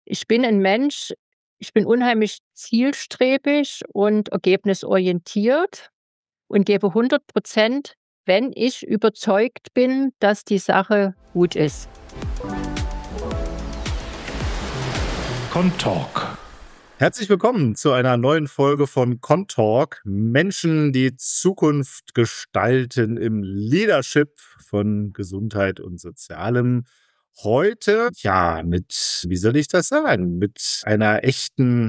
Ich bin ein Mensch, ich bin unheimlich zielstrebig und ergebnisorientiert und gebe 100%, wenn ich überzeugt bin, dass die Sache gut ist. Contalk. Herzlich willkommen zu einer neuen Folge von Contalk. Menschen, die Zukunft gestalten im Leadership von Gesundheit und Sozialem. Heute, wie soll ich das sagen, mit einer echten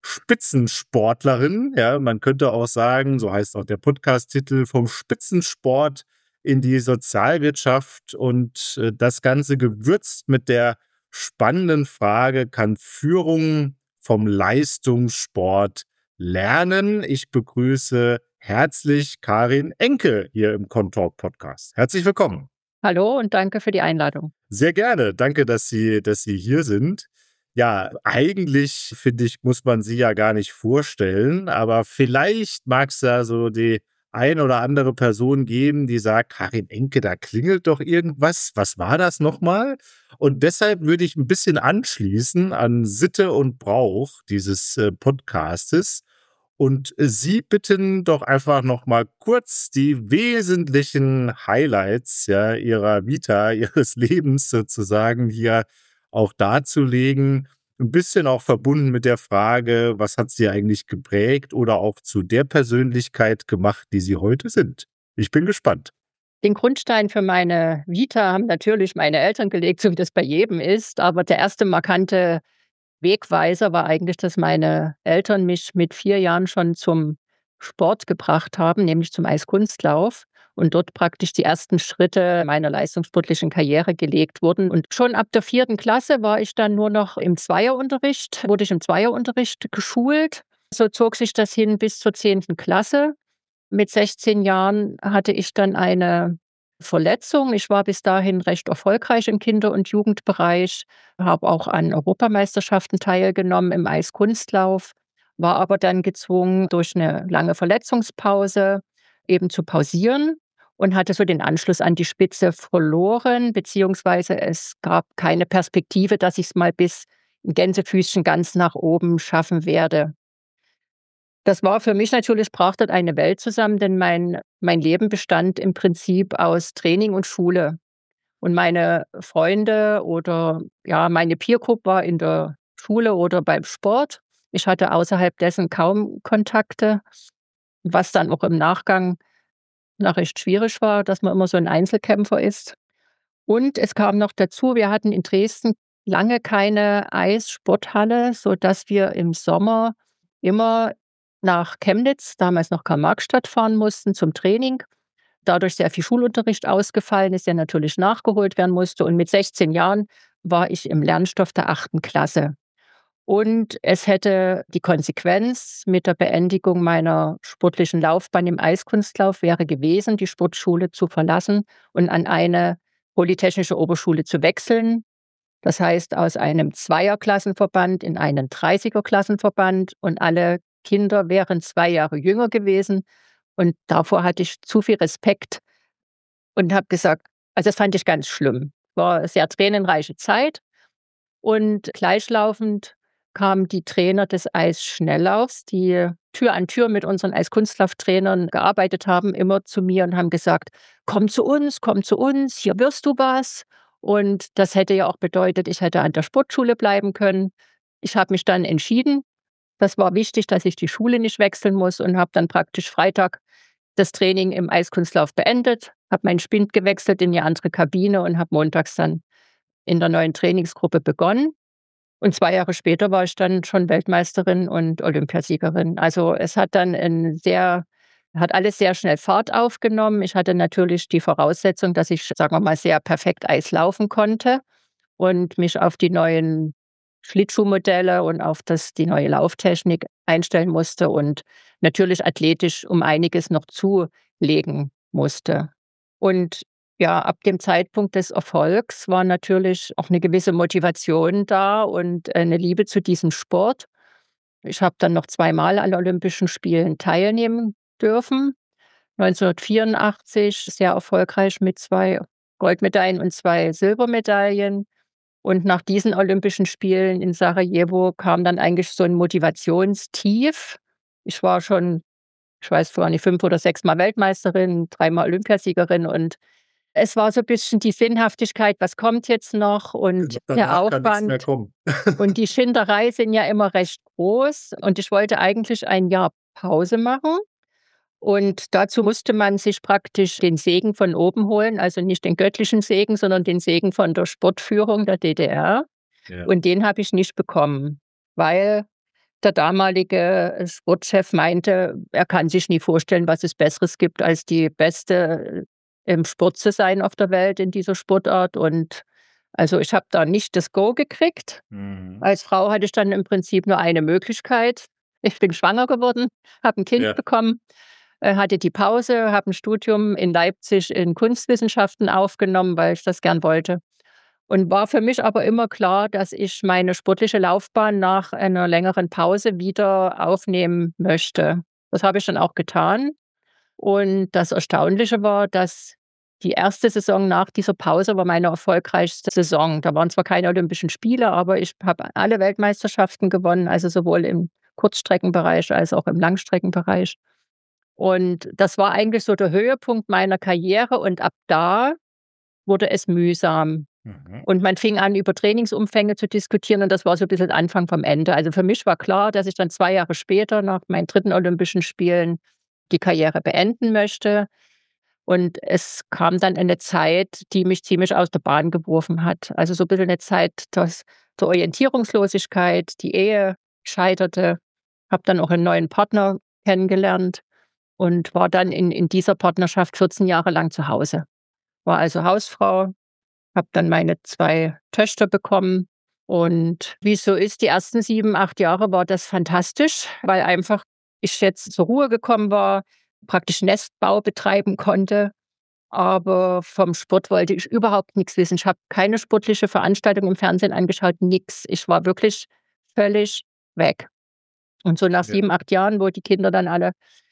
Spitzensportlerin. Ja, man könnte auch sagen, so heißt auch der Podcast-Titel, vom Spitzensport in die Sozialwirtschaft und das Ganze gewürzt mit der spannenden Frage: Kann Führung vom Leistungssport lernen? Ich begrüße herzlich Karin Enke hier im Contalk Podcast. Herzlich willkommen. Hallo und danke für die Einladung. Sehr gerne. Danke, dass Sie hier sind. Ja, eigentlich finde ich, muss man Sie ja gar nicht vorstellen, aber vielleicht mag es da so die ein oder andere Person geben, die sagt: Karin Enke, da klingelt doch irgendwas. Was war das nochmal? Und deshalb würde ich ein bisschen anschließen an Sitte und Brauch dieses Podcastes und Sie bitten doch einfach noch mal kurz die wesentlichen Highlights, ja, Ihrer Vita, Ihres Lebens sozusagen hier auch darzulegen. Ein bisschen auch verbunden mit der Frage: Was hat Sie eigentlich geprägt oder auch zu der Persönlichkeit gemacht, die Sie heute sind? Ich bin gespannt. Den Grundstein für meine Vita haben natürlich meine Eltern gelegt, so wie das bei jedem ist. Aber der erste markante Wegweiser war eigentlich, dass meine Eltern mich mit 4 Jahren schon zum Sport gebracht haben, nämlich zum Eiskunstlauf und dort praktisch die ersten Schritte meiner leistungssportlichen Karriere gelegt wurden. Und schon ab der 4. Klasse war ich dann nur noch im Zweierunterricht, wurde ich im Zweierunterricht geschult. So zog sich das hin bis zur 10. Klasse. Mit 16 Jahren hatte ich dann eine Verletzung. Ich war bis dahin recht erfolgreich im Kinder- und Jugendbereich, habe auch an Europameisterschaften teilgenommen im Eiskunstlauf, war aber dann gezwungen, durch eine lange Verletzungspause eben zu pausieren und hatte so den Anschluss an die Spitze verloren, beziehungsweise es gab keine Perspektive, dass ich es mal bis ein Gänsefüßchen ganz nach oben schaffen werde. Das war für mich natürlich, brach dort eine Welt zusammen, denn mein Leben bestand im Prinzip aus Training und Schule. Und meine Freunde oder ja, meine Peer Group war in der Schule oder beim Sport. Ich hatte außerhalb dessen kaum Kontakte, was dann auch im Nachgang recht schwierig war, dass man immer so ein Einzelkämpfer ist. Und es kam noch dazu, wir hatten in Dresden lange keine Eissporthalle, sodass wir im Sommer immer nach Chemnitz, damals noch Karl-Marx-Stadt, fahren mussten zum Training. Dadurch sehr viel Schulunterricht ausgefallen ist, der natürlich nachgeholt werden musste. Und mit 16 Jahren war ich im Lernstoff der 8. Klasse. Und es hätte die Konsequenz mit der Beendigung meiner sportlichen Laufbahn im Eiskunstlauf wäre gewesen, die Sportschule zu verlassen und an eine Polytechnische Oberschule zu wechseln. Das heißt, aus einem Zweierklassenverband in einen 30er-Klassenverband, und alle Kinder wären 2 Jahre jünger gewesen. Und davor hatte ich zu viel Respekt und habe gesagt, also das fand ich ganz schlimm. War eine sehr tränenreiche Zeit. Und gleichlaufend kamen die Trainer des Eisschnelllaufs, die Tür an Tür mit unseren Eiskunstlauftrainern gearbeitet haben, immer zu mir und haben gesagt: komm zu uns, hier wirst du was.“ Und das hätte ja auch bedeutet, ich hätte an der Sportschule bleiben können. Ich habe mich dann entschieden, das war wichtig, dass ich die Schule nicht wechseln muss, und habe dann praktisch Freitag das Training im Eiskunstlauf beendet, habe meinen Spind gewechselt in die andere Kabine und habe montags dann in der neuen Trainingsgruppe begonnen. Und 2 Jahre später war ich dann schon Weltmeisterin und Olympiasiegerin. Also, es hat alles sehr schnell Fahrt aufgenommen. Ich hatte natürlich die Voraussetzung, dass ich, sagen wir mal, sehr perfekt Eis laufen konnte und mich auf die neuen Schlittschuhmodelle und auf die neue Lauftechnik einstellen musste und natürlich athletisch um einiges noch zulegen musste. Und ja, ab dem Zeitpunkt des Erfolgs war natürlich auch eine gewisse Motivation da und eine Liebe zu diesem Sport. Ich habe dann noch zweimal an Olympischen Spielen teilnehmen dürfen. 1984 sehr erfolgreich mit 2 Goldmedaillen und 2 Silbermedaillen. Und nach diesen Olympischen Spielen in Sarajevo kam dann eigentlich so ein Motivationstief. Ich war schon, ich weiß vorher nicht, 5 oder 6 Mal Weltmeisterin, 3-mal Olympiasiegerin und es war so ein bisschen die Sinnhaftigkeit, was kommt jetzt noch und der Danach kann nichts mehr Aufwand kommen. und die Schinderei sind ja immer recht groß und ich wollte eigentlich ein Jahr Pause machen und dazu musste man sich praktisch den Segen von oben holen, also nicht den göttlichen Segen, sondern den Segen von der Sportführung der DDR Ja. und den habe ich nicht bekommen, weil der damalige Sportchef meinte, er kann sich nie vorstellen, was es Besseres gibt, als die Beste im Sport zu sein auf der Welt in dieser Sportart. Und also ich habe da nicht das Go gekriegt. Mhm. Als Frau hatte ich dann im Prinzip nur eine Möglichkeit. Ich bin schwanger geworden, habe ein Kind Ja. bekommen, hatte die Pause, habe ein Studium in Leipzig in Kunstwissenschaften aufgenommen, weil ich das gern wollte. Und war für mich aber immer klar, dass ich meine sportliche Laufbahn nach einer längeren Pause wieder aufnehmen möchte. Das habe ich dann auch getan. Und das Erstaunliche war, dass die erste Saison nach dieser Pause war meine erfolgreichste Saison. Da waren zwar keine Olympischen Spiele, aber ich habe alle Weltmeisterschaften gewonnen, also sowohl im Kurzstreckenbereich als auch im Langstreckenbereich. Und das war eigentlich so der Höhepunkt meiner Karriere und ab da wurde es mühsam. Mhm. Und man fing an, über Trainingsumfänge zu diskutieren und das war so ein bisschen Anfang vom Ende. Also für mich war klar, dass ich dann 2 Jahre später nach meinen 3. Olympischen Spielen die Karriere beenden möchte. Und es kam dann eine Zeit, die mich ziemlich aus der Bahn geworfen hat. Also so ein bisschen eine Zeit der Orientierungslosigkeit, die Ehe scheiterte, habe dann auch einen neuen Partner kennengelernt und war dann in dieser Partnerschaft 14 Jahre lang zu Hause. War also Hausfrau, habe dann meine 2 Töchter bekommen und wie es so ist, die ersten 7, 8 Jahre war das fantastisch, weil einfach ich jetzt zur Ruhe gekommen war, praktisch Nestbau betreiben konnte. Aber vom Sport wollte ich überhaupt nichts wissen. Ich habe keine sportliche Veranstaltung im Fernsehen angeschaut, nix. Ich war wirklich völlig weg. Und so nach Ja. 7, 8 Jahren, wo die Kinder dann alle,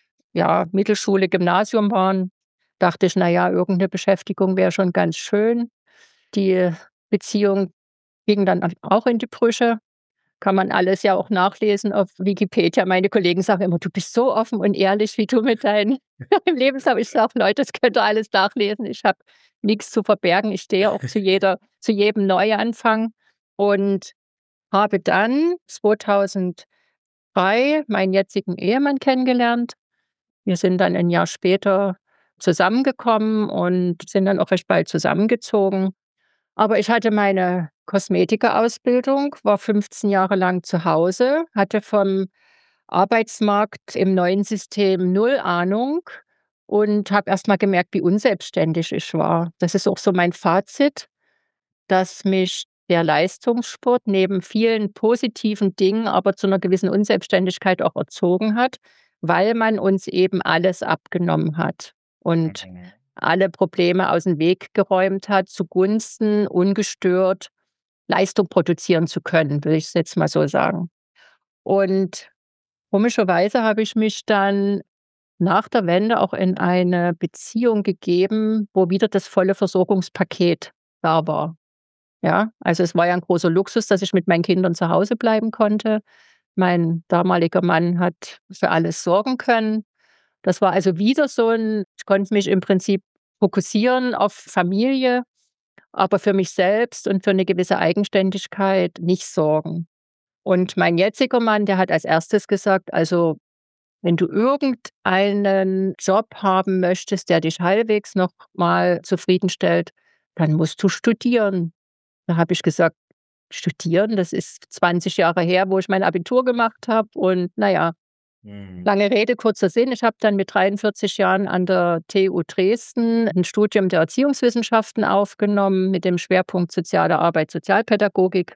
ja, Mittelschule, Gymnasium waren, dachte ich, na ja, irgendeine Beschäftigung wäre schon ganz schön. Die Beziehung ging dann auch in die Brüche. Kann man alles ja auch nachlesen auf Wikipedia. Meine Kollegen sagen immer: „Du bist so offen und ehrlich, wie du mit deinem Lebenslauf." Ich sage: „Leute, das könnt ihr alles nachlesen. Ich habe nichts zu verbergen. Ich stehe auch zu jedem Neuanfang." Und habe dann 2003 meinen jetzigen Ehemann kennengelernt. Wir sind dann ein Jahr später zusammengekommen und sind dann auch recht bald zusammengezogen. Aber ich hatte meine Kosmetikerausbildung, war 15 Jahre lang zu Hause, hatte vom Arbeitsmarkt im neuen System null Ahnung und habe erst mal gemerkt, wie unselbstständig ich war. Das ist auch so mein Fazit, dass mich der Leistungssport neben vielen positiven Dingen, aber zu einer gewissen Unselbstständigkeit auch erzogen hat, weil man uns eben alles abgenommen hat und Mhm. alle Probleme aus dem Weg geräumt hat, zugunsten ungestört Leistung produzieren zu können, will ich es jetzt mal so sagen. Und komischerweise habe ich mich dann nach der Wende auch in eine Beziehung gegeben, wo wieder das volle Versorgungspaket da war. Ja, also es war ja ein großer Luxus, dass ich mit meinen Kindern zu Hause bleiben konnte. Mein damaliger Mann hat für alles sorgen können. Das war also wieder so ich konnte mich im Prinzip fokussieren auf Familie, aber für mich selbst und für eine gewisse Eigenständigkeit nicht sorgen. Und mein jetziger Mann, der hat als Erstes gesagt: „Also, wenn du irgendeinen Job haben möchtest, der dich halbwegs noch mal zufriedenstellt, dann musst du studieren." Da habe ich gesagt: „Studieren, das ist 20 Jahre her, wo ich mein Abitur gemacht habe." Und na ja, Mhm. lange Rede, kurzer Sinn. Ich habe dann mit 43 Jahren an der TU Dresden ein Studium der Erziehungswissenschaften aufgenommen mit dem Schwerpunkt Soziale Arbeit, Sozialpädagogik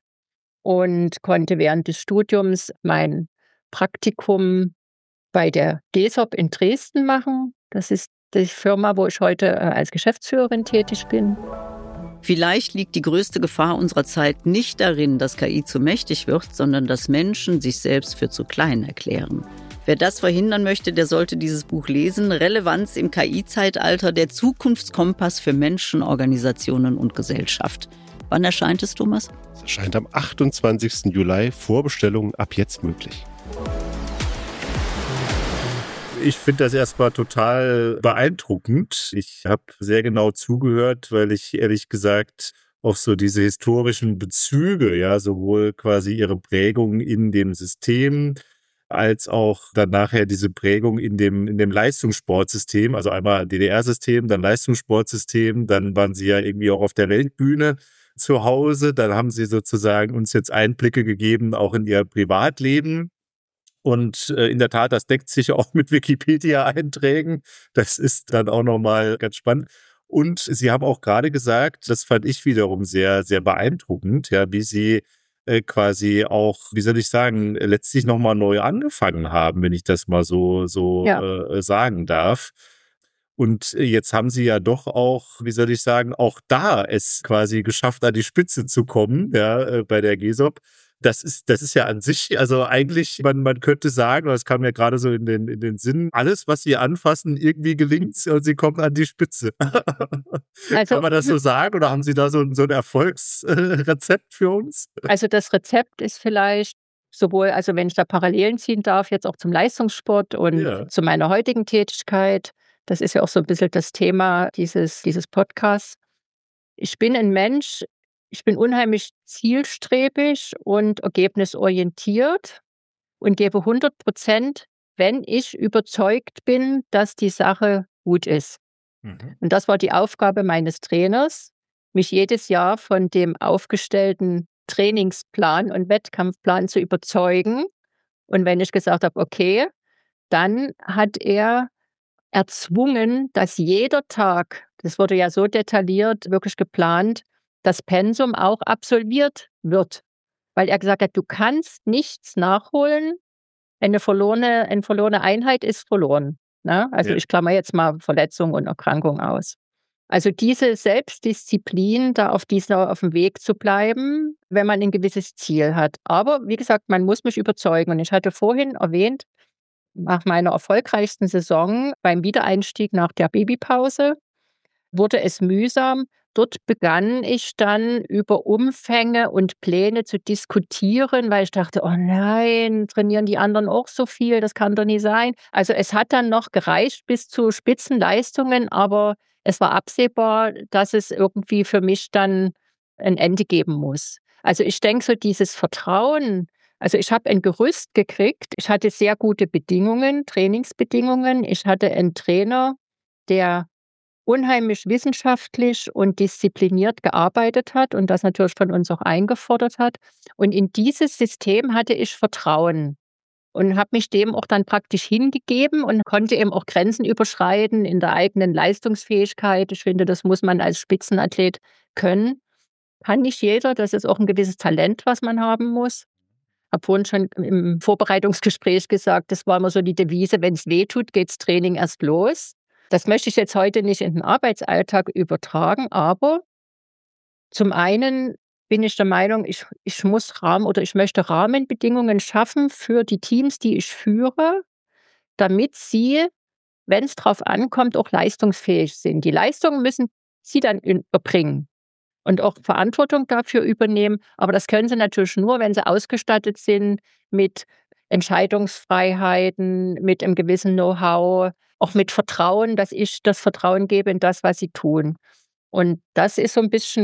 und konnte während des Studiums mein Praktikum bei der DESOP in Dresden machen. Das ist die Firma, wo ich heute als Geschäftsführerin tätig bin. Vielleicht liegt die größte Gefahr unserer Zeit nicht darin, dass KI zu mächtig wird, sondern dass Menschen sich selbst für zu klein erklären. Wer das verhindern möchte, der sollte dieses Buch lesen. Relevanz im KI-Zeitalter, der Zukunftskompass für Menschen, Organisationen und Gesellschaft. Wann erscheint es, Thomas? Es erscheint am 28. Juli. Vorbestellungen ab jetzt möglich. Ich finde das erstmal total beeindruckend. Ich habe sehr genau zugehört, weil ich ehrlich gesagt auch so diese historischen Bezüge, ja, sowohl quasi ihre Prägung in dem System, als auch dann nachher diese Prägung in dem Leistungssportsystem, also einmal DDR-System, dann Leistungssportsystem, dann waren sie ja irgendwie auch auf der Weltbühne zu Hause, dann haben sie sozusagen uns jetzt Einblicke gegeben, auch in ihr Privatleben. Und in der Tat, das deckt sich auch mit Wikipedia-Einträgen. Das ist dann auch nochmal ganz spannend. Und Sie haben auch gerade gesagt, das fand ich wiederum sehr, sehr beeindruckend, ja, wie Sie quasi auch, wie soll ich sagen, letztlich nochmal neu angefangen haben, wenn ich das mal so Ja. sagen darf. Und jetzt haben Sie ja doch auch, wie soll ich sagen, auch da es quasi geschafft, an die Spitze zu kommen, ja, bei der GESOP. Das ist ja an sich, also eigentlich, man könnte sagen, oder es kam ja gerade so in den Sinn, alles, was Sie anfassen, irgendwie gelingt und Sie kommen an die Spitze. Also, Kann man das so sagen oder haben Sie da so ein Erfolgsrezept für uns? also das Rezept ist vielleicht sowohl, also wenn ich da Parallelen ziehen darf, jetzt auch zum Leistungssport und Ja. zu meiner heutigen Tätigkeit. Das ist ja auch so ein bisschen das Thema dieses Podcasts. Ich bin ein Mensch, ich bin unheimlich zielstrebig und ergebnisorientiert und gebe 100%, wenn ich überzeugt bin, dass die Sache gut ist. Mhm. Und das war die Aufgabe meines Trainers, mich jedes Jahr von dem aufgestellten Trainingsplan und Wettkampfplan zu überzeugen. Und wenn ich gesagt habe: „Okay“, dann hat er erzwungen, dass jeder Tag, das wurde ja so detailliert wirklich geplant, das Pensum auch absolviert wird. Weil er gesagt hat: „Du kannst nichts nachholen. Eine verlorene Einheit ist verloren“, ne? Also, Ja. ich klammer jetzt mal Verletzung und Erkrankung aus. Also, diese Selbstdisziplin, da auf dem Weg zu bleiben, wenn man ein gewisses Ziel hat. Aber wie gesagt, man muss mich überzeugen. Und ich hatte vorhin erwähnt, nach meiner erfolgreichsten Saison beim Wiedereinstieg nach der Babypause wurde es mühsam. Dort begann ich dann über Umfänge und Pläne zu diskutieren, weil ich dachte: „Oh nein, trainieren die anderen auch so viel? Das kann doch nicht sein.“ Also, es hat dann noch gereicht bis zu Spitzenleistungen, aber es war absehbar, dass es irgendwie für mich dann ein Ende geben muss. Also, ich denke so dieses Vertrauen, also, ich habe ein Gerüst gekriegt. Ich hatte sehr gute Bedingungen, Trainingsbedingungen. Ich hatte einen Trainer, der unheimlich wissenschaftlich und diszipliniert gearbeitet hat und das natürlich von uns auch eingefordert hat. Und in dieses System hatte ich Vertrauen und habe mich dem auch dann praktisch hingegeben und konnte eben auch Grenzen überschreiten in der eigenen Leistungsfähigkeit. Ich finde, das muss man als Spitzenathlet können. Kann nicht jeder, das ist auch ein gewisses Talent, was man haben muss. Habe vorhin schon im Vorbereitungsgespräch gesagt, das war immer so die Devise: „Wenn's weh tut, geht's Training erst los.“ Das möchte ich jetzt heute nicht in den Arbeitsalltag übertragen, aber zum einen bin ich der Meinung, ich muss ich möchte Rahmenbedingungen schaffen für die Teams, die ich führe, damit sie, wenn es drauf ankommt, auch leistungsfähig sind. Die Leistungen müssen sie dann erbringen und auch Verantwortung dafür übernehmen. Aber das können sie natürlich nur, wenn sie ausgestattet sind mit Entscheidungsfreiheiten, mit einem gewissen Know-how, auch mit Vertrauen, dass ich das Vertrauen gebe in das, was sie tun. Und das ist so ein bisschen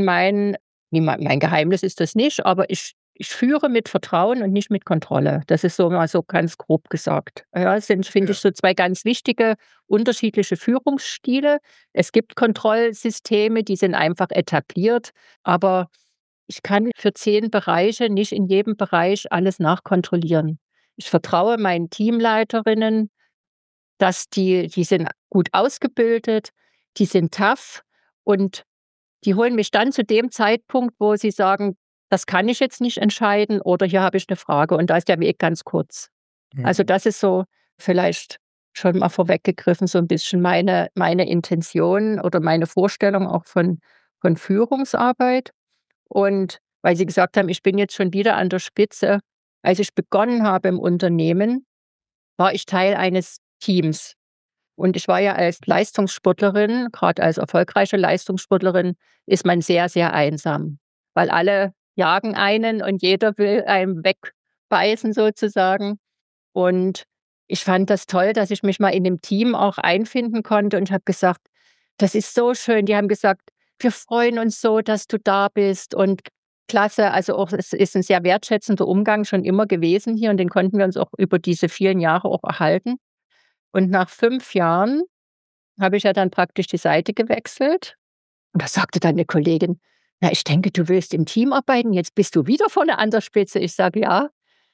mein Geheimnis ist das nicht, aber ich führe mit Vertrauen und nicht mit Kontrolle. Das ist so mal so ganz grob gesagt. Ja, es sind, finde Ja. ich, so 2 ganz wichtige unterschiedliche Führungsstile. Es gibt Kontrollsysteme, die sind einfach etabliert, aber ich kann für 10 Bereiche nicht in jedem Bereich alles nachkontrollieren. Ich vertraue meinen Teamleiterinnen, dass die sind gut ausgebildet, die sind tough und die holen mich dann zu dem Zeitpunkt, wo sie sagen: „Das kann ich jetzt nicht entscheiden“ oder „Hier habe ich eine Frage“ und da ist der Weg ganz kurz. Also, Mhm. das ist so vielleicht schon mal vorweggegriffen so ein bisschen meine Intention oder meine Vorstellung auch von Führungsarbeit. Und weil Sie gesagt haben, ich bin jetzt schon wieder an der Spitze. Als ich begonnen habe im Unternehmen, war ich Teil eines Teams. Und ich war ja als Leistungssportlerin, gerade als erfolgreiche Leistungssportlerin, ist man sehr, sehr einsam, weil alle jagen einen und jeder will einem wegbeißen sozusagen. Und ich fand das toll, dass ich mich mal in dem Team auch einfinden konnte und habe gesagt, das ist so schön. Die haben gesagt, wir freuen uns so, dass du da bist und klasse. Also auch, es ist ein sehr wertschätzender Umgang schon immer gewesen hier und den konnten wir uns auch über diese vielen Jahre auch erhalten. Und nach 5 Jahren habe ich ja dann praktisch die Seite gewechselt. Und da sagte dann eine Kollegin, na, ich denke, du willst im Team arbeiten, jetzt bist du wieder vorne an der Spitze. Ich sage, ja,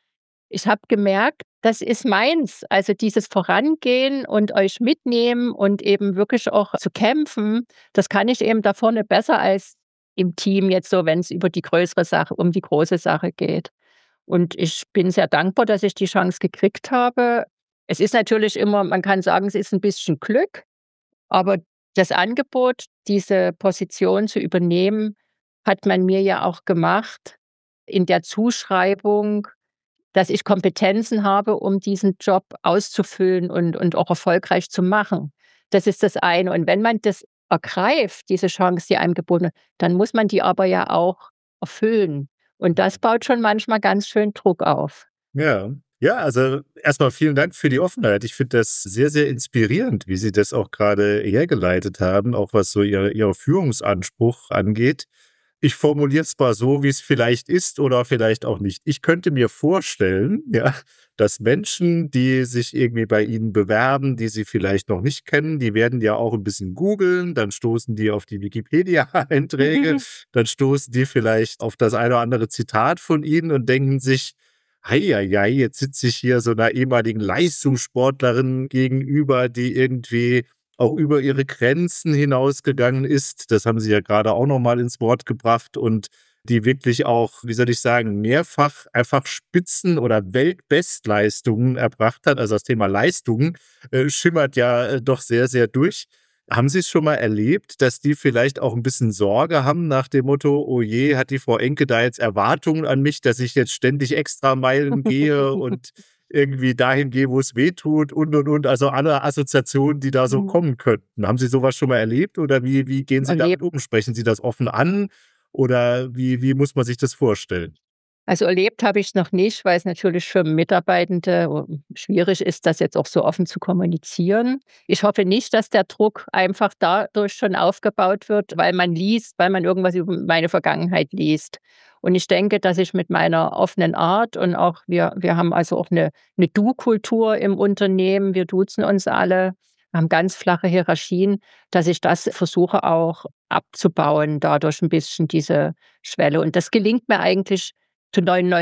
ich habe gemerkt, das ist meins. Also dieses Vorangehen und euch mitnehmen und eben wirklich auch zu kämpfen, das kann ich eben da vorne besser als im Team jetzt so, wenn es über die größere Sache, um die große Sache geht. Und ich bin sehr dankbar, dass ich die Chance gekriegt habe. Es ist natürlich immer, man kann sagen, es ist ein bisschen Glück, aber das Angebot, diese Position zu übernehmen, hat man mir ja auch gemacht in der Zuschreibung, dass ich Kompetenzen habe, um diesen Job auszufüllen und auch erfolgreich zu machen. Das ist das eine. Und wenn man das ergreift, diese Chance, die einem geboten wird, dann muss man die aber ja auch erfüllen. Und das baut schon manchmal ganz schön Druck auf. Ja. Ja, also erstmal vielen Dank für die Offenheit. Ich finde das sehr, sehr inspirierend, wie Sie das auch gerade hergeleitet haben, auch was so Ihr Führungsanspruch angeht. Ich formuliere es mal so, wie es vielleicht ist oder vielleicht auch nicht. Ich könnte mir vorstellen, ja, dass Menschen, die sich irgendwie bei Ihnen bewerben, die Sie vielleicht noch nicht kennen, die werden ja auch ein bisschen googeln, dann stoßen die auf die Wikipedia-Einträge, dann stoßen die vielleicht auf das eine oder andere Zitat von Ihnen und denken sich, Heieiei, jetzt sitze ich hier so einer ehemaligen Leistungssportlerin gegenüber, die irgendwie auch über ihre Grenzen hinausgegangen ist. Das haben Sie ja gerade auch noch mal ins Wort gebracht und die wirklich auch, wie soll ich sagen, mehrfach einfach Spitzen- oder Weltbestleistungen erbracht hat. Also das Thema Leistungen schimmert ja doch sehr, sehr durch. Haben Sie es schon mal erlebt, dass die vielleicht auch ein bisschen Sorge haben nach dem Motto, oh je, hat die Frau Enke da jetzt Erwartungen an mich, dass ich jetzt ständig Extrameilen gehe und irgendwie dahin gehe, wo es weh tut und. Also alle Assoziationen, die da so kommen könnten. Haben Sie sowas schon mal erlebt oder wie gehen Sie damit um? Sprechen Sie das offen an oder wie muss man sich das vorstellen? Also erlebt habe ich es noch nicht, weil es natürlich für Mitarbeitende schwierig ist, das jetzt auch so offen zu kommunizieren. Ich hoffe nicht, dass der Druck einfach dadurch schon aufgebaut wird, weil man liest, weil man irgendwas über meine Vergangenheit liest. Und ich denke, dass ich mit meiner offenen Art und auch wir haben also auch eine Du-Kultur im Unternehmen, wir duzen uns alle, haben ganz flache Hierarchien, dass ich das versuche auch abzubauen, dadurch ein bisschen diese Schwelle. Und das gelingt mir eigentlich zu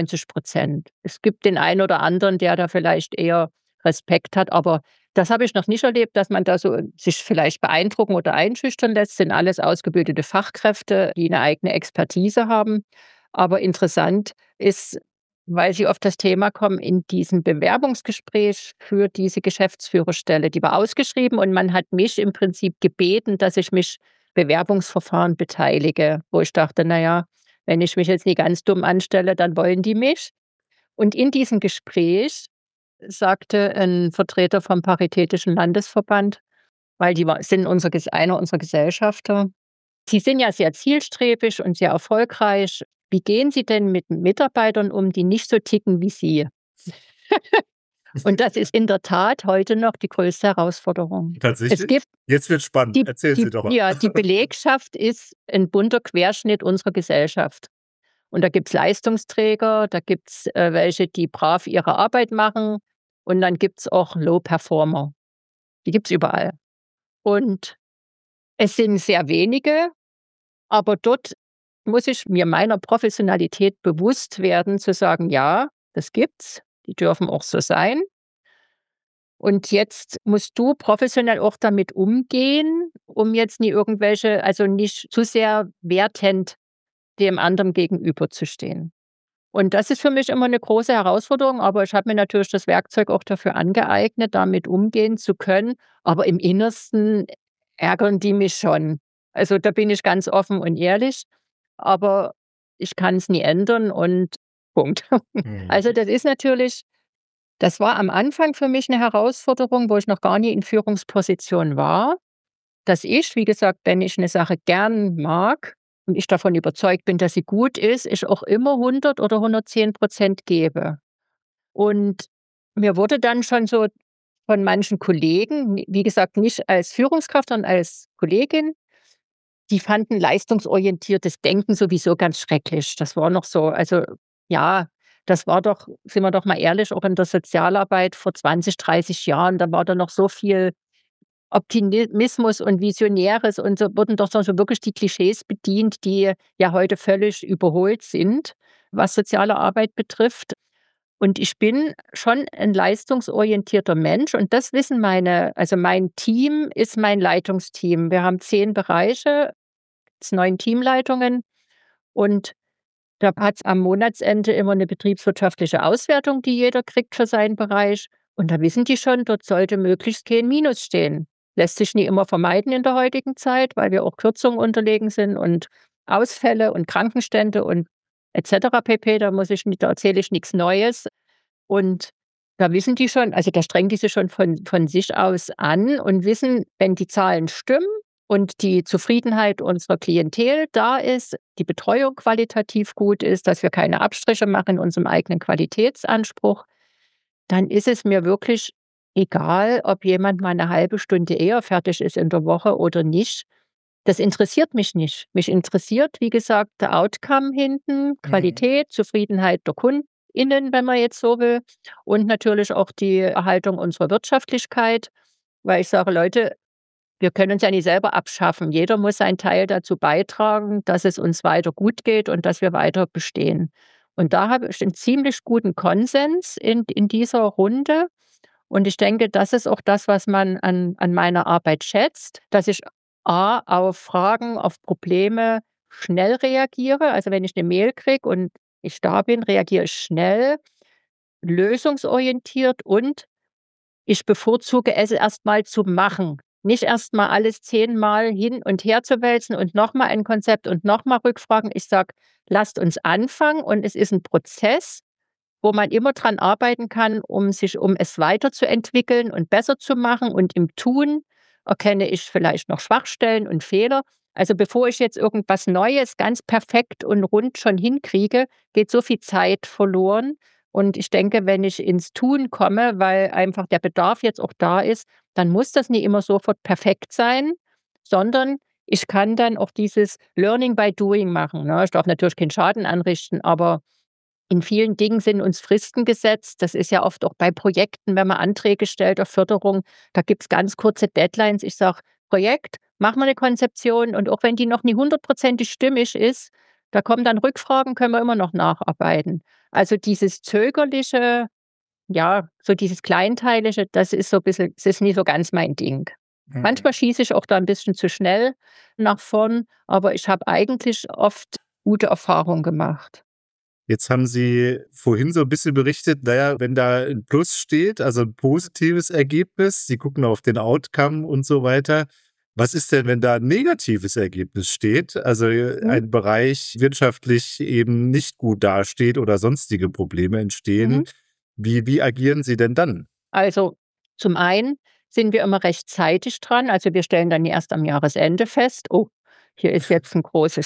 99%. Es gibt den einen oder anderen, der da vielleicht eher Respekt hat, aber das habe ich noch nicht erlebt, dass man da so sich vielleicht beeindrucken oder einschüchtern lässt. Sind alles ausgebildete Fachkräfte, die eine eigene Expertise haben. Aber interessant ist, weil Sie auf das Thema kommen, in diesem Bewerbungsgespräch für diese Geschäftsführerstelle, die war ausgeschrieben und man hat mich im Prinzip gebeten, dass ich mich Bewerbungsverfahren beteilige, wo ich dachte, naja, wenn ich mich jetzt nicht ganz dumm anstelle, dann wollen die mich. Und in diesem Gespräch sagte ein Vertreter vom Paritätischen Landesverband, weil sind einer unserer Gesellschafter, Sie sind ja sehr zielstrebig und sehr erfolgreich. Wie gehen Sie denn mit Mitarbeitern um, die nicht so ticken wie Sie? Und das ist in der Tat heute noch die größte Herausforderung. Tatsächlich? Es gibt Jetzt wird spannend. Erzählen Sie doch mal. Ja, die Belegschaft ist ein bunter Querschnitt unserer Gesellschaft. Und da gibt es Leistungsträger, da gibt es welche, die brav ihre Arbeit machen. Und dann gibt es auch Low-Performer. Die gibt es überall. Und es sind sehr wenige, aber dort muss ich mir meiner Professionalität bewusst werden, zu sagen, ja, das gibt's, die dürfen auch so sein. Und jetzt musst du professionell auch damit umgehen, um jetzt nie irgendwelche, also nicht zu sehr wertend dem anderen gegenüberzustehen. Und das ist für mich immer eine große Herausforderung, aber ich habe mir natürlich das Werkzeug auch dafür angeeignet, damit umgehen zu können. Aber im Innersten ärgern die mich schon. Also da bin ich ganz offen und ehrlich, aber ich kann es nie ändern und Punkt. Also das war am Anfang für mich eine Herausforderung, wo ich noch gar nie in Führungsposition war, dass ich, wie gesagt, wenn ich eine Sache gern mag, ich davon überzeugt bin, dass sie gut ist, ich auch immer 100 oder 110% gebe. Und mir wurde dann schon so von manchen Kollegen, wie gesagt, nicht als Führungskraft, sondern als Kollegin, die fanden leistungsorientiertes Denken sowieso ganz schrecklich. Das war noch so, also ja, das war doch, sind wir doch mal ehrlich, auch in der Sozialarbeit vor 20, 30 Jahren, da war da noch so viel Optimismus und Visionäres und so wurden doch so wirklich die Klischees bedient, die ja heute völlig überholt sind, was soziale Arbeit betrifft. Und ich bin schon ein leistungsorientierter Mensch und das wissen also mein Team ist mein Leitungsteam. Wir haben 10 Bereiche, 9 Teamleitungen und da hat es am Monatsende immer eine betriebswirtschaftliche Auswertung, die jeder kriegt für seinen Bereich. Und da wissen die schon, dort sollte möglichst kein Minus stehen. Lässt sich nie immer vermeiden in der heutigen Zeit, weil wir auch Kürzungen unterlegen sind und Ausfälle und Krankenstände und etc. pp. Da erzähle ich nichts Neues. Und da wissen die schon, also da strengen die sich schon von sich aus an und wissen, wenn die Zahlen stimmen und die Zufriedenheit unserer Klientel da ist, die Betreuung qualitativ gut ist, dass wir keine Abstriche machen in unserem eigenen Qualitätsanspruch, dann ist es mir wirklich egal, ob jemand mal eine halbe Stunde eher fertig ist in der Woche oder nicht. Das interessiert mich nicht. Mich interessiert, wie gesagt, der Outcome hinten, Qualität, Zufriedenheit der KundInnen, wenn man jetzt so will, und natürlich auch die Erhaltung unserer Wirtschaftlichkeit, weil ich sage, Leute, wir können uns ja nicht selber abschaffen. Jeder muss seinen Teil dazu beitragen, dass es uns weiter gut geht und dass wir weiter bestehen. Und da habe ich einen ziemlich guten Konsens in dieser Runde. Und ich denke, das ist auch das, was man an meiner Arbeit schätzt, dass ich auf Fragen, auf Probleme schnell reagiere. Also wenn ich eine Mail kriege und ich da bin, reagiere ich schnell, lösungsorientiert und ich bevorzuge es erstmal zu machen. Nicht erstmal alles 10-mal hin und her zu wälzen und nochmal ein Konzept und nochmal Rückfragen. Ich sage, lasst uns anfangen und es ist ein Prozess, wo man immer dran arbeiten kann, um es weiterzuentwickeln und besser zu machen. Und im Tun erkenne ich vielleicht noch Schwachstellen und Fehler. Also bevor ich jetzt irgendwas Neues ganz perfekt und rund schon hinkriege, geht so viel Zeit verloren. Und ich denke, wenn ich ins Tun komme, weil einfach der Bedarf jetzt auch da ist, dann muss das nicht immer sofort perfekt sein, sondern ich kann dann auch dieses Learning by Doing machen. Ne? Ich darf natürlich keinen Schaden anrichten, aber in vielen Dingen sind uns Fristen gesetzt. Das ist ja oft auch bei Projekten, wenn man Anträge stellt auf Förderung, da gibt es ganz kurze Deadlines. Ich sage, Projekt, mach mal eine Konzeption und auch wenn die noch nie 100% stimmig ist, da kommen dann Rückfragen, können wir immer noch nacharbeiten. Also dieses zögerliche, ja, so dieses Kleinteilige, das ist so ein bisschen, das ist nicht so ganz mein Ding. Manchmal schieße ich auch da ein bisschen zu schnell nach vorn, aber ich habe eigentlich oft gute Erfahrungen gemacht. Jetzt haben Sie vorhin so ein bisschen berichtet, naja, wenn da ein Plus steht, also ein positives Ergebnis, Sie gucken auf den Outcome und so weiter. Was ist denn, wenn da ein negatives Ergebnis steht, also ein Bereich wirtschaftlich eben nicht gut dasteht oder sonstige Probleme entstehen? Wie agieren Sie denn dann? Also zum einen sind wir immer rechtzeitig dran. Also wir stellen dann erst am Jahresende fest, oh, hier ist jetzt eine große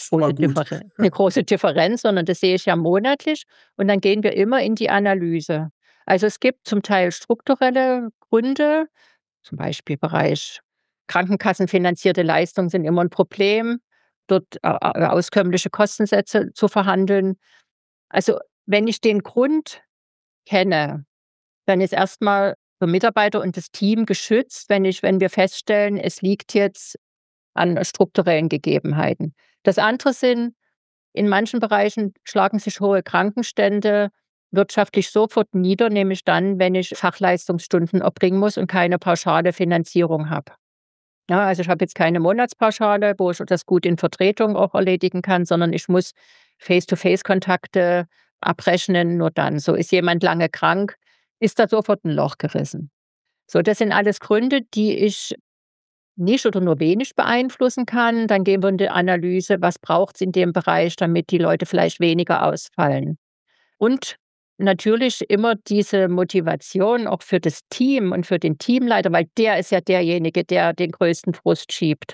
Differenz, sondern das sehe ich ja monatlich. Und dann gehen wir immer in die Analyse. Also es gibt zum Teil strukturelle Gründe, zum Beispiel Bereich Krankenkassenfinanzierte Leistungen sind immer ein Problem, dort auskömmliche Kostensätze zu verhandeln. Also wenn ich den Grund kenne, dann ist erstmal der Mitarbeiter und das Team geschützt, wenn wir feststellen, es liegt jetzt an strukturellen Gegebenheiten. Das andere sind, in manchen Bereichen schlagen sich hohe Krankenstände wirtschaftlich sofort nieder, nämlich dann, wenn ich Fachleistungsstunden erbringen muss und keine pauschale Finanzierung habe. Ja, also ich habe jetzt keine Monatspauschale, wo ich das gut in Vertretung auch erledigen kann, sondern ich muss Face-to-Face-Kontakte abrechnen, nur dann. So ist jemand lange krank, ist da sofort ein Loch gerissen. So, das sind alles Gründe, die ich nicht oder nur wenig beeinflussen kann. Dann gehen wir in die Analyse, was braucht es in dem Bereich, damit die Leute vielleicht weniger ausfallen. Und natürlich immer diese Motivation auch für das Team und für den Teamleiter, weil der ist ja derjenige, der den größten Frust schiebt.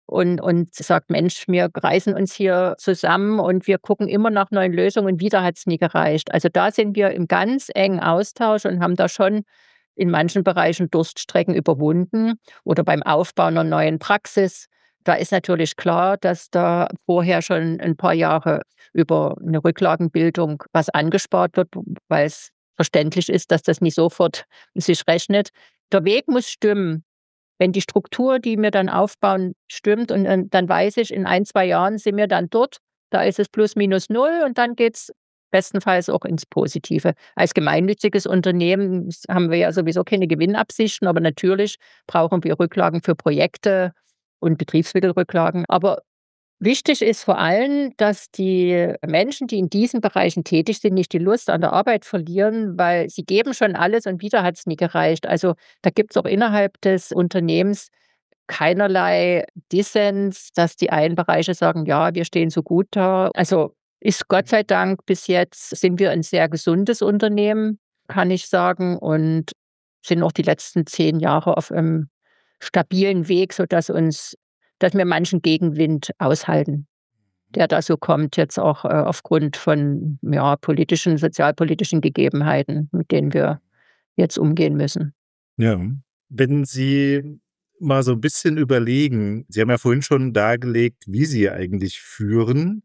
und sagt, Mensch, wir reißen uns hier zusammen und wir gucken immer nach neuen Lösungen und wieder hat es nie gereicht. Also da sind wir im ganz engen Austausch und haben da schon in manchen Bereichen Durststrecken überwunden oder beim Aufbau einer neuen Praxis. Da ist natürlich klar, dass da vorher schon ein paar Jahre über eine Rücklagenbildung was angespart wird, weil es verständlich ist, dass das nicht sofort sich rechnet. Der Weg muss stimmen. Wenn die Struktur, die wir dann aufbauen, stimmt und dann weiß ich, in 1, 2 Jahren sind wir dann dort, da ist es plus minus null und dann geht es bestenfalls auch ins Positive. Als gemeinnütziges Unternehmen haben wir ja sowieso keine Gewinnabsichten, aber natürlich brauchen wir Rücklagen für Projekte und Betriebsmittelrücklagen. Aber wichtig ist vor allem, dass die Menschen, die in diesen Bereichen tätig sind, nicht die Lust an der Arbeit verlieren, weil sie geben schon alles und wieder hat es nie gereicht. Also da gibt es auch innerhalb des Unternehmens keinerlei Dissens, dass die einen Bereiche sagen, ja, wir stehen so gut da. Also ist Gott sei Dank bis jetzt sind wir ein sehr gesundes Unternehmen, kann ich sagen, und sind auch die letzten 10 Jahre auf einem stabilen Weg, dass wir manchen Gegenwind aushalten, der da so kommt, jetzt auch aufgrund von politischen, sozialpolitischen Gegebenheiten, mit denen wir jetzt umgehen müssen. Ja. Wenn Sie mal so ein bisschen überlegen, Sie haben ja vorhin schon dargelegt, wie Sie eigentlich führen.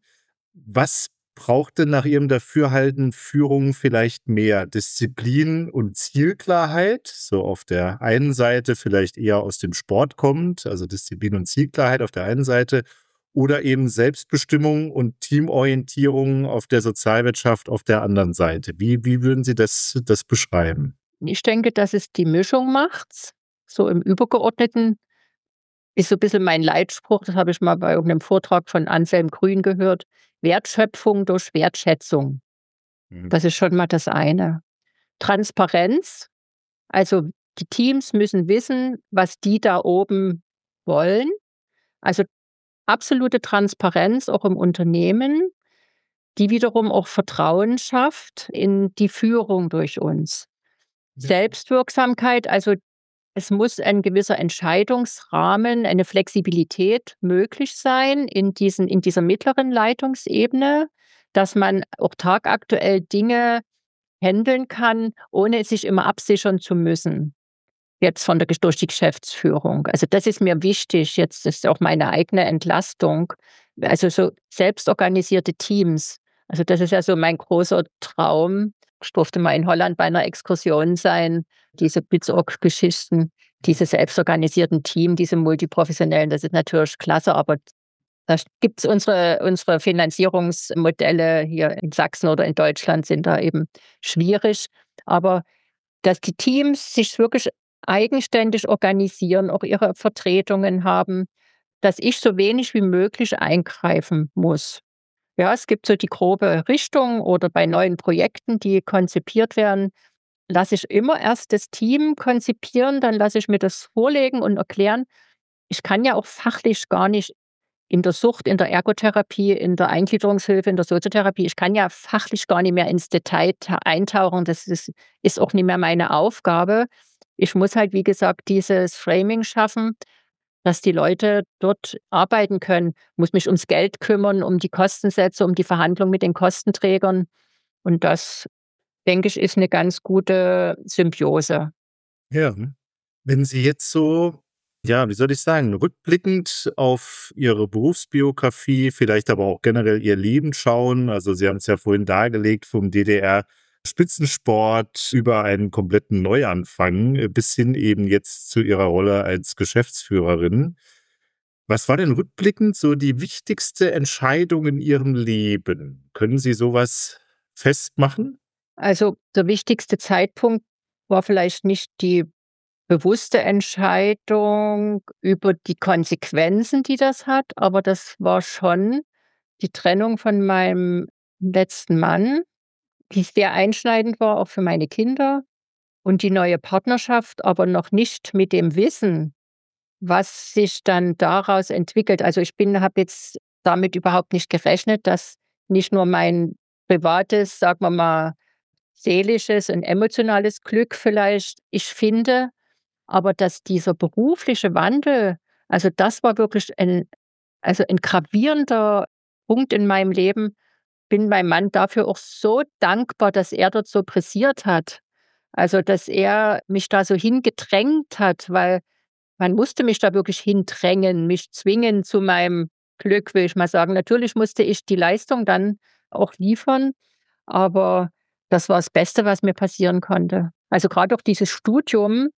Was braucht denn nach Ihrem Dafürhalten Führung vielleicht mehr? Disziplin und Zielklarheit, so auf der einen Seite vielleicht eher aus dem Sport kommt, also Disziplin und Zielklarheit auf der einen Seite, oder eben Selbstbestimmung und Teamorientierung auf der Sozialwirtschaft auf der anderen Seite. Wie würden Sie das beschreiben? Ich denke, dass es die Mischung macht. So im Übergeordneten ist so ein bisschen mein Leitspruch, das habe ich mal bei irgendeinem Vortrag von Anselm Grün gehört: Wertschöpfung durch Wertschätzung. Das ist schon mal das eine. Transparenz, also die Teams müssen wissen, was die da oben wollen. Also absolute Transparenz auch im Unternehmen, die wiederum auch Vertrauen schafft in die Führung durch uns. Selbstwirksamkeit, also es muss ein gewisser Entscheidungsrahmen, eine Flexibilität möglich sein in dieser mittleren Leitungsebene, dass man auch tagaktuell Dinge handeln kann, ohne sich immer absichern zu müssen. Jetzt durch die Geschäftsführung. Also das ist mir wichtig. Jetzt ist auch meine eigene Entlastung. Also so selbstorganisierte Teams. Also das ist ja so mein großer Traum. Ich durfte mal in Holland bei einer Exkursion sein. Diese Blitzorg-Geschichten, diese selbstorganisierten Teams, diese multiprofessionellen, das ist natürlich klasse, aber da gibt es unsere Finanzierungsmodelle hier in Sachsen oder in Deutschland sind da eben schwierig. Aber dass die Teams sich wirklich eigenständig organisieren, auch ihre Vertretungen haben, dass ich so wenig wie möglich eingreifen muss. Ja, es gibt so die grobe Richtung oder bei neuen Projekten, die konzipiert werden, lasse ich immer erst das Team konzipieren, dann lasse ich mir das vorlegen und erklären. Ich kann ja auch fachlich gar nicht in der Sucht, in der Ergotherapie, in der Eingliederungshilfe, in der Soziotherapie, ich kann ja fachlich gar nicht mehr ins Detail eintauchen. Das ist auch nicht mehr meine Aufgabe. Ich muss halt, wie gesagt, dieses Framing schaffen, dass die Leute dort arbeiten können. Muss mich ums Geld kümmern, um die Kostensätze, um die Verhandlung mit den Kostenträgern. Und das, denke ich, ist eine ganz gute Symbiose. Ja. Wenn Sie jetzt so, ja, wie soll ich sagen, rückblickend auf Ihre Berufsbiografie, vielleicht aber auch generell Ihr Leben schauen, also Sie haben es ja vorhin dargelegt, vom DDR-Spitzensport über einen kompletten Neuanfang bis hin eben jetzt zu Ihrer Rolle als Geschäftsführerin. Was war denn rückblickend so die wichtigste Entscheidung in Ihrem Leben? Können Sie sowas festmachen? Also der wichtigste Zeitpunkt war vielleicht nicht die bewusste Entscheidung über die Konsequenzen, die das hat, aber das war schon die Trennung von meinem letzten Mann, die sehr einschneidend war, auch für meine Kinder, und die neue Partnerschaft, aber noch nicht mit dem Wissen, was sich dann daraus entwickelt. Also habe jetzt damit überhaupt nicht gerechnet, dass nicht nur mein privates, sagen wir mal, seelisches und emotionales Glück vielleicht ich finde, aber dass dieser berufliche Wandel Also das war wirklich ein gravierender Punkt in meinem Leben. Bin meinem Mann dafür auch so dankbar, dass er dort so pressiert hat. Also, dass er mich da so hingedrängt hat, weil man musste mich da wirklich hindrängen, mich zwingen zu meinem Glück, will ich mal sagen. Natürlich musste ich die Leistung dann auch liefern, aber das war das Beste, was mir passieren konnte. Also, gerade auch dieses Studium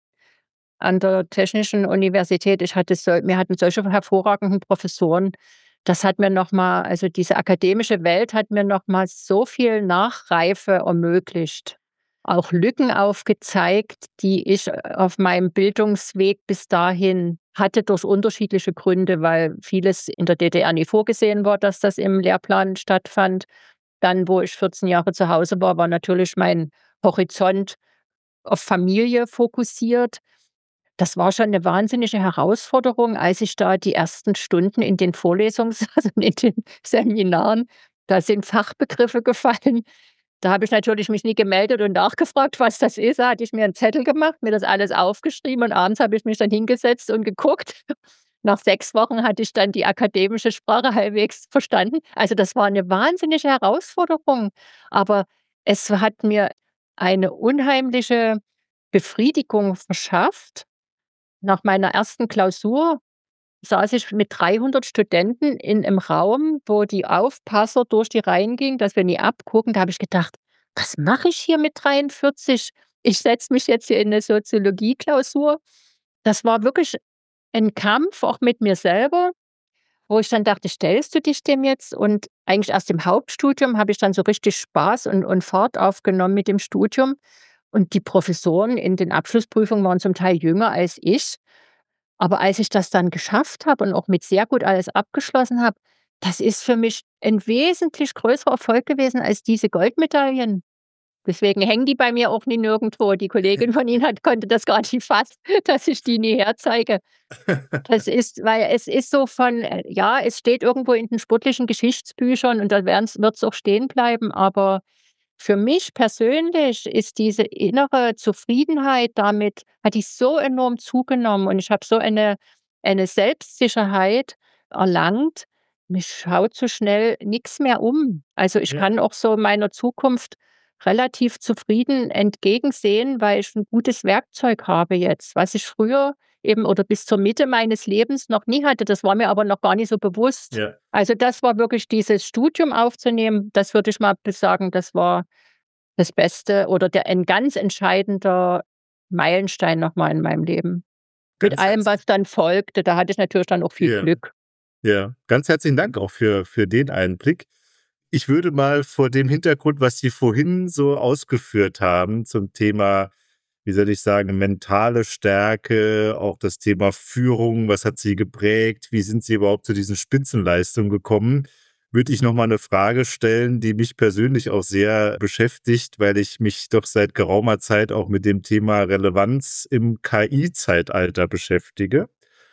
an der Technischen Universität, wir hatten solche hervorragenden Professoren. Das hat mir noch mal also, diese akademische Welt hat mir noch mal so viel Nachreife ermöglicht, auch Lücken aufgezeigt, die ich auf meinem Bildungsweg bis dahin hatte durch unterschiedliche Gründe, weil vieles in der DDR nie vorgesehen war, dass das im Lehrplan stattfand. Dann, wo ich 14 Jahre zu Hause war, war natürlich mein Horizont auf Familie fokussiert. Das war schon eine wahnsinnige Herausforderung, als ich da die ersten Stunden in den Vorlesungen saß und in den Seminaren. Da sind Fachbegriffe gefallen. Da habe ich natürlich mich nie gemeldet und nachgefragt, was das ist. Da hatte ich mir 'n Zettel gemacht, mir das alles aufgeschrieben und abends habe ich mich dann hingesetzt und geguckt. Nach 6 Wochen hatte ich dann die akademische Sprache halbwegs verstanden. Also, das war eine wahnsinnige Herausforderung, aber es hat mir eine unheimliche Befriedigung verschafft. Nach meiner ersten Klausur saß ich mit 300 Studenten in 'nem Raum, wo die Aufpasser durch die Reihen gingen, dass wir nie abgucken. Da habe ich gedacht: „Was mache ich hier mit 43? Ich setze mich jetzt hier in 'ne Soziologie-Klausur.“ Das war wirklich 'n Kampf, auch mit mir selber, wo ich dann dachte: „Stellst du dich dem jetzt?“ Und eigentlich erst im Hauptstudium habe ich dann so richtig Spaß und Fahrt aufgenommen mit dem Studium. Und die Professoren in den Abschlussprüfungen waren zum Teil jünger als ich. Aber als ich das dann geschafft habe und auch mit sehr gut alles abgeschlossen habe, das ist für mich ein wesentlich größerer Erfolg gewesen als diese Goldmedaillen. Deswegen hängen die bei mir auch nie nirgendwo. Die Kollegin von Ihnen konnte das gar nicht fassen, dass ich die nie herzeige. Das ist weil es ist so ja, es steht irgendwo in den sportlichen Geschichtsbüchern und da wird es auch stehen bleiben, aber für mich persönlich ist diese innere Zufriedenheit damit hat die so enorm zugenommen und ich habe so eine Selbstsicherheit erlangt. Mich schaut so schnell nichts mehr um. Also, ich Ja. kann auch so meiner Zukunft relativ zufrieden entgegensehen, weil ich ein gutes Werkzeug habe jetzt, was ich früher eben oder bis zur Mitte meines Lebens noch nie hatte. Das war mir aber noch gar nicht so bewusst. Ja. Also, das war wirklich dieses Studium aufzunehmen, das würde ich mal sagen, das war das Beste oder ein ganz entscheidender Meilenstein noch mal in meinem Leben. Mit Ganz allem, herzlich was dann folgte, da hatte ich natürlich dann auch viel ja, Glück. ja. Ganz herzlichen Dank auch für den Einblick. Ich würde mal vor dem Hintergrund, was Sie vorhin so ausgeführt haben zum Thema, wie soll ich sagen, mentale Stärke, auch das Thema Führung, was hat Sie geprägt, wie sind Sie überhaupt zu diesen Spitzenleistungen gekommen, würde ich noch mal 'ne Frage stellen, die mich persönlich auch sehr beschäftigt, weil ich mich doch seit geraumer Zeit auch mit dem Thema Relevanz im KI-Zeitalter beschäftige.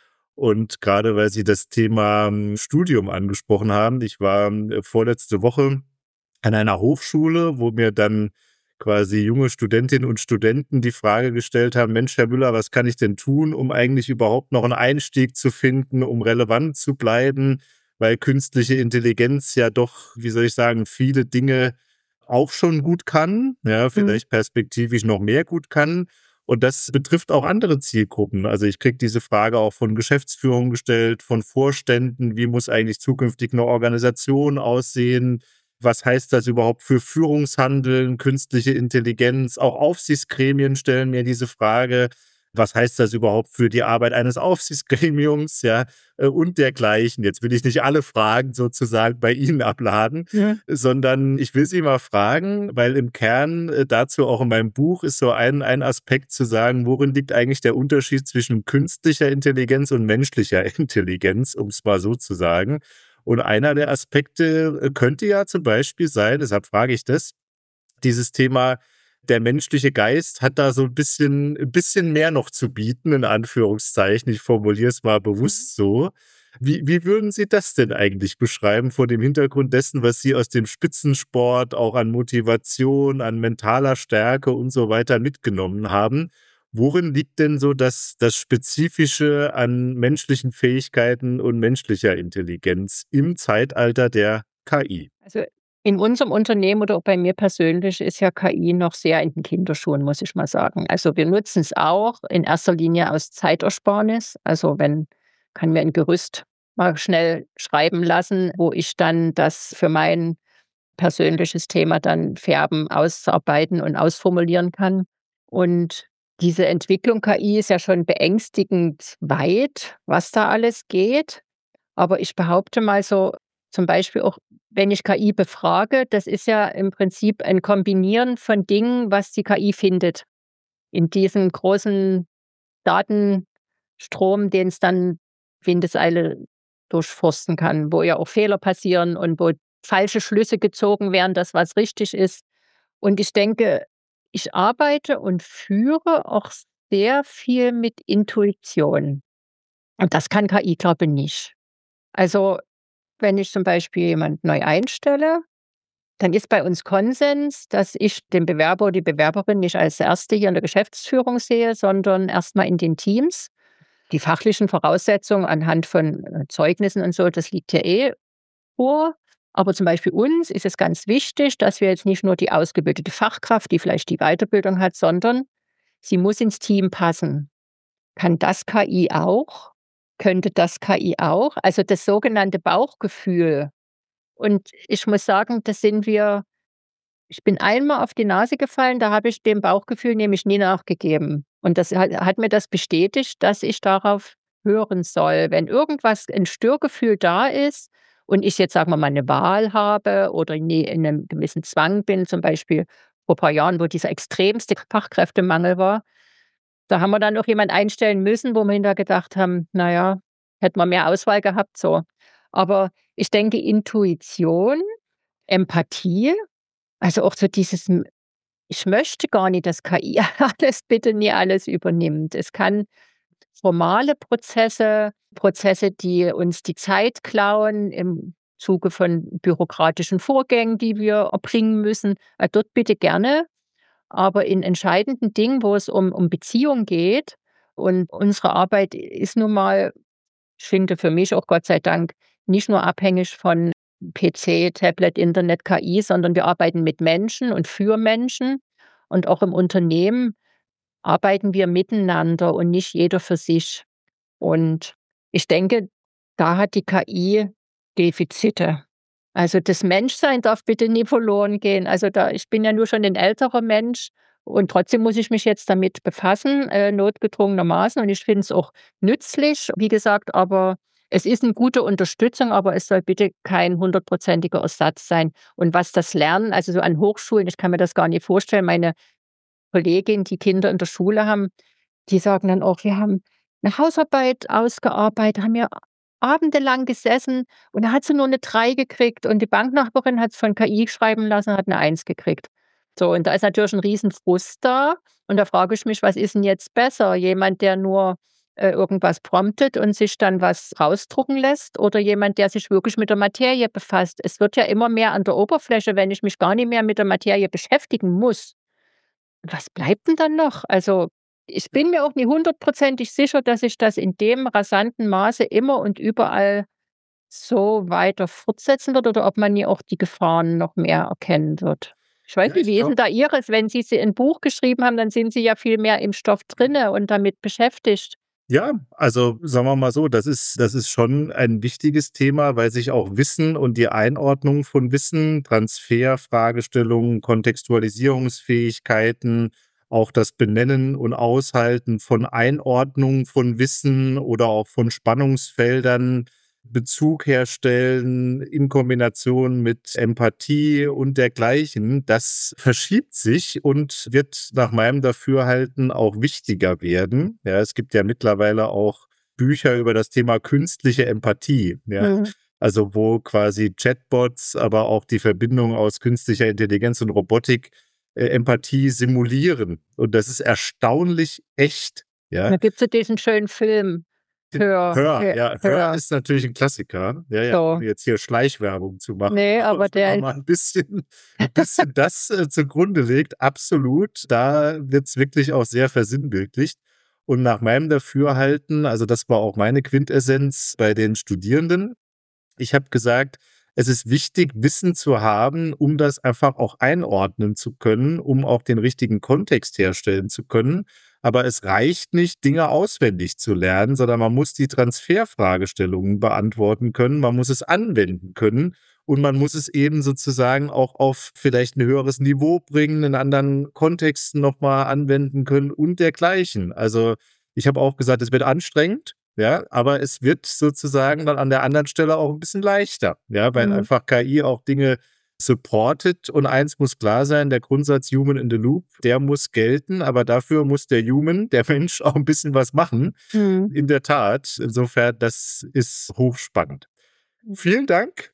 Und gerade weil Sie das Thema Studium angesprochen haben, ich war vorletzte Woche an einer Hochschule, wo mir dann quasi junge Studentinnen und Studenten die Frage gestellt haben: „Mensch, Herr Müller, was kann ich denn tun, um eigentlich überhaupt noch einen Einstieg zu finden, um relevant zu bleiben?“ Weil künstliche Intelligenz ja doch, wie soll ich sagen, viele Dinge auch schon gut kann, ja, Mhm. vielleicht perspektivisch noch mehr gut kann. Und das betrifft auch andere Zielgruppen. Also, ich kriege diese Frage auch von Geschäftsführung gestellt, von Vorständen: „Wie muss eigentlich zukünftig eine Organisation aussehen? Was heißt das überhaupt für Führungshandeln, künstliche Intelligenz?“ Auch Aufsichtsgremien stellen mir diese Frage: „Was heißt das überhaupt für die Arbeit eines Aufsichtsgremiums?“ Ja, und dergleichen. Jetzt will ich nicht alle Fragen sozusagen bei Ihnen abladen, Mhm. sondern ich will Sie mal fragen, weil im Kern dazu auch in meinem Buch ist so ein Aspekt zu sagen, worin liegt eigentlich der Unterschied zwischen künstlicher Intelligenz und menschlicher Intelligenz, um es mal so zu sagen. Und einer der Aspekte könnte ja zum Beispiel sein, deshalb frage ich das, dieses Thema, der menschliche Geist hat da so ein bisschen mehr noch zu bieten, in Anführungszeichen. Ich formuliere es mal Mhm. bewusst so. Wie würden Sie das denn eigentlich beschreiben vor dem Hintergrund dessen, was Sie aus dem Spitzensport auch an Motivation, an mentaler Stärke und so weiter mitgenommen haben? Worin liegt denn so das Spezifische an menschlichen Fähigkeiten und menschlicher Intelligenz im Zeitalter der KI? Also in unserem Unternehmen oder auch bei mir persönlich ist ja KI noch sehr in den Kinderschuhen, muss ich mal sagen. Also wir nutzen es auch in erster Linie aus Zeitersparnis. Also kann mir ein Gerüst mal schnell schreiben lassen, wo ich dann das für mein persönliches Thema dann färben, ausarbeiten und ausformulieren kann. Und diese Entwicklung KI ist ja schon beängstigend weit, was da alles geht. Aber ich behaupte mal so, zum Beispiel auch, wenn ich KI befrage, das ist ja im Prinzip ein Kombinieren von Dingen, was die KI findet. In diesem großen Datenstrom, den es dann Windeseile durchforsten kann, wo ja auch Fehler passieren und wo falsche Schlüsse gezogen werden, dass was richtig ist. Und ich denke, ich arbeite und führe auch sehr viel mit Intuition. Und das kann KI, glaube ich, nicht. Also, wenn ich zum Beispiel jemand neu einstelle, dann ist bei uns Konsens, dass ich den Bewerber oder die Bewerberin nicht als Erste hier in der Geschäftsführung sehe, sondern erstmal in den Teams. Die fachlichen Voraussetzungen anhand von Zeugnissen und so, das liegt ja vor. Aber zum Beispiel uns ist es ganz wichtig, dass wir jetzt nicht nur die ausgebildete Fachkraft, die vielleicht die Weiterbildung hat, sondern sie muss ins Team passen. Kann das KI auch? Könnte das KI auch? Also das sogenannte Bauchgefühl. Und ich muss sagen, ich bin einmal auf die Nase gefallen, da habe ich dem Bauchgefühl nämlich nie nachgegeben. Und das hat mir das bestätigt, dass ich darauf hören soll. Wenn irgendwas, ein Störgefühl da ist und ich jetzt, sagen wir mal, eine Wahl habe oder in einem gewissen Zwang bin, zum Beispiel vor ein paar Jahren, wo dieser extremste Fachkräftemangel war, da haben wir dann noch jemanden einstellen müssen, wo wir hinterher gedacht haben, naja, hätten wir mehr Auswahl gehabt, so. Aber ich denke, Intuition, Empathie, also auch so ich möchte gar nicht, dass KI alles, bitte nie alles übernimmt. Es kann formale Prozesse, die uns die Zeit klauen im Zuge von bürokratischen Vorgängen, die wir erbringen müssen, dort bitte gerne. Aber in entscheidenden Dingen, wo es um Beziehung geht, und unsere Arbeit ist nun mal, ich finde für mich auch Gott sei Dank, nicht nur abhängig von PC, Tablet, Internet, KI, sondern wir arbeiten mit Menschen und für Menschen. Und auch im Unternehmen arbeiten wir miteinander und nicht jeder für sich. Und ich denke, da hat die KI Defizite. Also das Menschsein darf bitte nie verloren gehen. Also ich bin ja nur schon ein älterer Mensch und trotzdem muss ich mich jetzt damit befassen, notgedrungenermaßen. Und ich finde es auch nützlich, wie gesagt, aber es ist eine gute Unterstützung, aber es soll bitte kein 100%iger Ersatz sein. Und was das Lernen, also so an Hochschulen, ich kann mir das gar nicht vorstellen, meine Kolleginnen, die Kinder in der Schule haben, die sagen dann auch, wir haben eine Hausarbeit ausgearbeitet, haben ja abendelang gesessen und da hat sie nur eine 3 gekriegt und die Banknachbarin hat es von KI schreiben lassen und hat eine 1 gekriegt. So, und da ist natürlich ein Riesenfrust da und da frage ich mich, was ist denn jetzt besser? Jemand, der nur irgendwas promptet und sich dann was rausdrucken lässt oder jemand, der sich wirklich mit der Materie befasst? Es wird ja immer mehr an der Oberfläche, wenn ich mich gar nicht mehr mit der Materie beschäftigen muss. Was bleibt denn dann noch? Also, ich bin mir auch nicht hundertprozentig sicher, dass sich das in dem rasanten Maße immer und überall so weiter fortsetzen wird oder ob man nie auch die Gefahren noch mehr erkennen wird. Ich weiß Ja, nicht, ich wie ist denn glaube, da Ihres? Wenn Sie ein Buch geschrieben haben, dann sind Sie ja viel mehr im Stoff drinne und damit beschäftigt. ja, also sagen wir mal so, das ist schon ein wichtiges Thema, weil sich auch Wissen und die Einordnung von Wissen, Transferfragestellungen, Kontextualisierungsfähigkeiten, auch das Benennen und Aushalten von Einordnung von Wissen oder auch von Spannungsfeldern, Bezug herstellen in Kombination mit Empathie und dergleichen, das verschiebt sich und wird nach meinem Dafürhalten auch wichtiger werden. Ja, es gibt ja mittlerweile auch Bücher über das Thema künstliche Empathie. Ja, Mhm. also wo quasi Chatbots, aber auch die Verbindung aus künstlicher Intelligenz und Robotik Empathie simulieren. Und das ist erstaunlich echt. Ja, Da gibt's ja diesen schönen Film. Hör ist natürlich ein Klassiker. Ja, So. ohne jetzt hier Schleichwerbung zu machen. Nee, aber wenn man mal ein bisschen das zugrunde legt, absolut. Da wird es wirklich auch sehr versinnbildlicht. Und nach meinem Dafürhalten, also das war auch meine Quintessenz bei den Studierenden, ich habe gesagt, es ist wichtig, Wissen zu haben, um das einfach auch einordnen zu können, um auch den richtigen Kontext herstellen zu können. Aber es reicht nicht, Dinge auswendig zu lernen, sondern man muss die Transferfragestellungen beantworten können, man muss es anwenden können und man muss es eben sozusagen auch auf vielleicht ein höheres Niveau bringen, in anderen Kontexten nochmal anwenden können und dergleichen. Also ich habe auch gesagt, es wird anstrengend. Ja, aber es wird sozusagen dann an der anderen Stelle auch ein bisschen leichter, ja, weil einfach KI auch Dinge supportet und eins muss klar sein, der Grundsatz Human in the Loop, der muss gelten, aber dafür muss der Mensch auch ein bisschen was machen. In der Tat, insofern, das ist hochspannend. Vielen Dank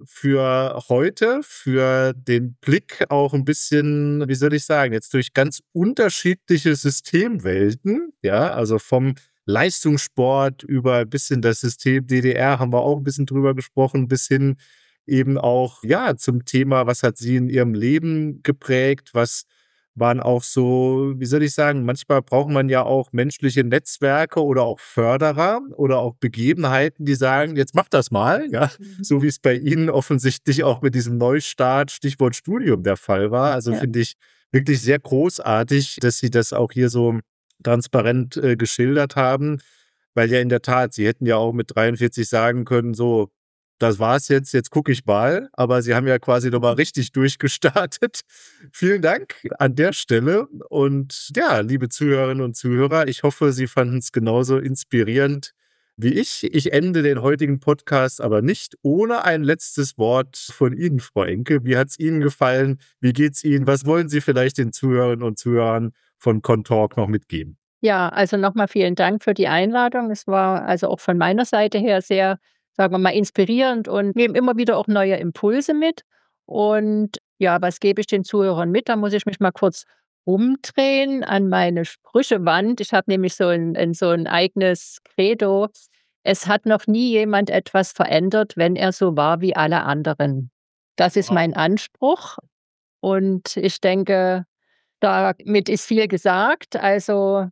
für heute, für den Blick auch ein bisschen, wie soll ich sagen, jetzt durch ganz unterschiedliche Systemwelten, ja, also vom Leistungssport über ein bisschen das System DDR haben wir auch ein bisschen drüber gesprochen, bis hin eben auch, ja, zum Thema, was hat sie in ihrem Leben geprägt, was waren auch so, wie soll ich sagen, manchmal braucht man ja auch menschliche Netzwerke oder auch Förderer oder auch Begebenheiten, die sagen, jetzt mach das mal, ja, so wie es bei Ihnen offensichtlich auch mit diesem Neustart, Stichwort Studium der Fall war. Also finde ich wirklich sehr großartig, dass Sie das auch hier so transparent geschildert haben, weil ja in der Tat, Sie hätten ja auch mit 43 sagen können, so, das war's jetzt gucke ich mal, aber Sie haben ja quasi nochmal richtig durchgestartet. Vielen Dank an der Stelle und ja, liebe Zuhörerinnen und Zuhörer, ich hoffe, Sie fanden es genauso inspirierend wie ich. Ich ende den heutigen Podcast aber nicht ohne ein letztes Wort von Ihnen, Frau Enke. Wie hat es Ihnen gefallen? Wie geht's Ihnen? Was wollen Sie vielleicht den Zuhörerinnen und Zuhörern von Contalk noch mitgeben? Ja, also nochmal vielen Dank für die Einladung. Es war also auch von meiner Seite her sehr, sagen wir mal, inspirierend und geben immer wieder auch neue Impulse mit. Und ja, was gebe ich den Zuhörern mit? Da muss ich mich mal kurz umdrehen an meine Sprüchewand. Ich habe nämlich so ein eigenes Credo. Es hat noch nie jemand etwas verändert, wenn er so war wie alle anderen. Das ist mein Anspruch. Und ich denke, damit ist viel gesagt. Also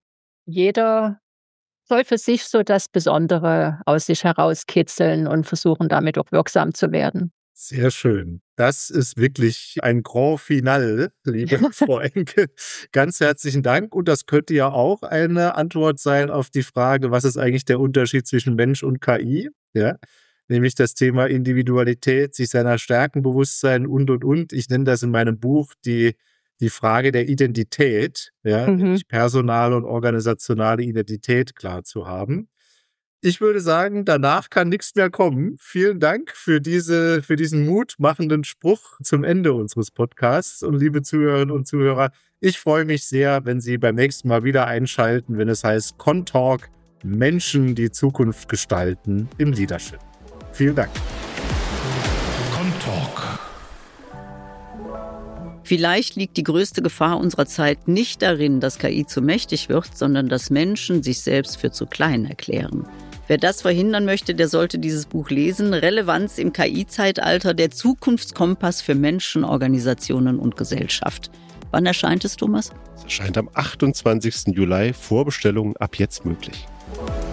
jeder soll für sich so das Besondere aus sich herauskitzeln und versuchen, damit auch wirksam zu werden. Sehr schön. Das ist wirklich ein Grand Finale, liebe Frau Enke. Ganz herzlichen Dank. Und das könnte ja auch eine Antwort sein auf die Frage, was ist eigentlich der Unterschied zwischen Mensch und KI? Ja, nämlich das Thema Individualität, sich seiner Stärken bewusst sein und. Ich nenne das in meinem Buch die Frage der Identität, ja, nämlich personale und organisationale Identität klar zu haben. Ich würde sagen, danach kann nichts mehr kommen. Vielen Dank für diesen mutmachenden Spruch zum Ende unseres Podcasts. Und liebe Zuhörerinnen und Zuhörer, ich freue mich sehr, wenn Sie beim nächsten Mal wieder einschalten, wenn es heißt Contalk, Menschen, die Zukunft gestalten im Leadership. Vielen Dank. Contalk. Vielleicht liegt die größte Gefahr unserer Zeit nicht darin, dass KI zu mächtig wird, sondern dass Menschen sich selbst für zu klein erklären. Wer das verhindern möchte, der sollte dieses Buch lesen. Relevanz im KI-Zeitalter, der Zukunftskompass für Menschen, Organisationen und Gesellschaft. Wann erscheint es, Thomas? Es erscheint am 28. Juli, Vorbestellungen ab jetzt möglich.